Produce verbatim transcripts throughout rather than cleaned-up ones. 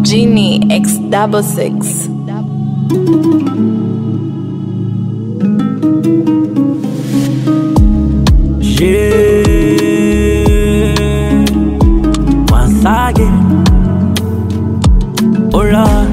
Genie X double six. Yeah, once again, oh Lord.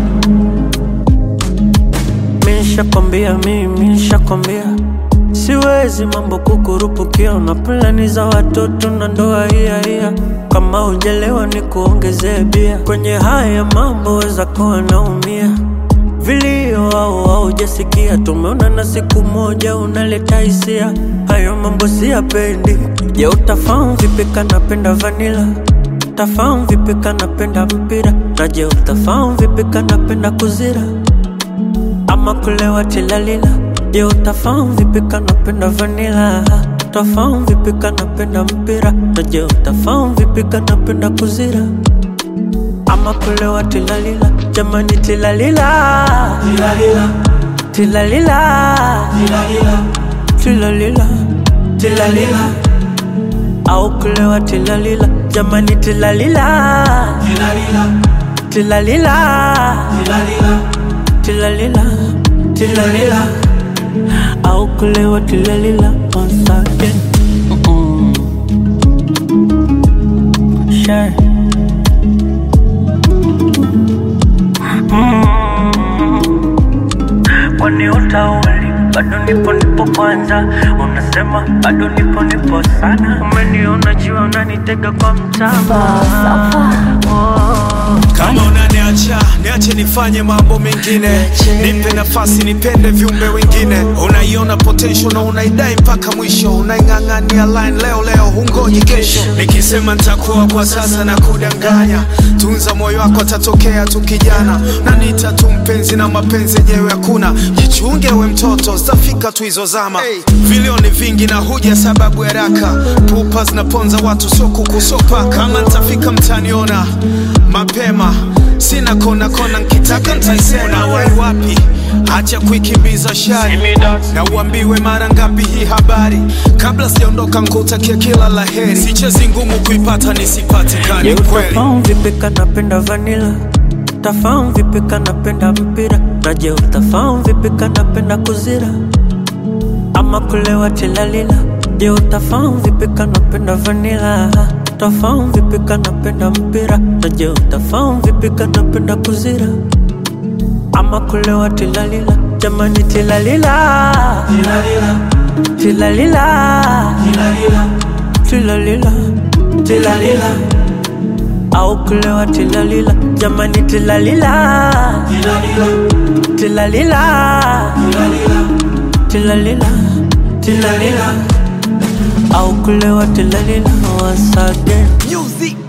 Nishakwambia mimi, nishakwambia siwezi mambo kukurupukia. Una plani za watoto na ndoa hiya hiya. Kama hujalewa ni kuongezee bia. Kwenye haya mambo weza kuwa naumia. Vilio au haujasikia. Tumeona na siku moja unaleta hisia. Hayo mambo siyapendi. Je, utafahamu vipi kanapenda vanilla? Utafahamu vipi kanapenda mpira? Na je, utafahamu vipi kanapenda kuzira ama kulewa tilalila? Je, utafahamu vipi kanapenda vanilla? Utafahamu vipi kanapenda mpira? Na je, utafahamu vipi kanapenda kuzira ama kulewa tilalila? Jamani tilalila, tilalila, tilalila, tilalila, tilalila, au kulewa tilalila. Jamani tilalila, tilalila, tilalila, tilalila, tilalila, au kulewa tilalila. Once again, mm-mm. Sure. Mm. Kwani utauli bado nipo nipo kwanza. Unasema bado nipo nipo sana. Umeniona jiwa unanitega kwa mtama. Oh. Kama unaniacha, niache nifanye mambo mengine. Nipe nafasi nipende viumbe wengine. Unaiona potential na unaidai mpaka mwisho. Unaingangania line leo leo, hungoji kesho. Nikisema nitakuwa kwa sasa na kudanganya. Tunza moyo wako, atatokea tu kijana. Na nita tu mpenzi na mapenzi yenyewe hakuna. Jichunge we mtoto, zitafika tu hizo zama. Hey. Vilioni vingi na huja sababu haraka. Pupa zinaponza watu, sio kukusopa. Kama nitafika mtaniona mapema, sina kona kona, nkitaka ntaisema. Wai wapi, acha kuikimbiza shari. Na uambiwe mara ngapi hii habari. Kabla sijaondoka nkutakia kila laheri. Sichezi ngumu kuipata nisipatikani kweli. Utafahamu vipi kanapenda vanilla? Utafahamu vipi kanapenda mpira? Na je, utafahamu vipi kanapenda kuzira ama kulewa tilalila? Je, utafahamu vipi kanapenda vanilla? Utafahamu vipi kanapenda mpira? Na je, utafahamu vipi kanapenda kuzira ama kulewa tilalila? Jamani tilalila, tilalila, tilalila, tilalila, tilalila, au kulewa tilalila. Jamani tilalila, tilalila, tilalila, tilalila, au kulewa tilalila. Once again, music.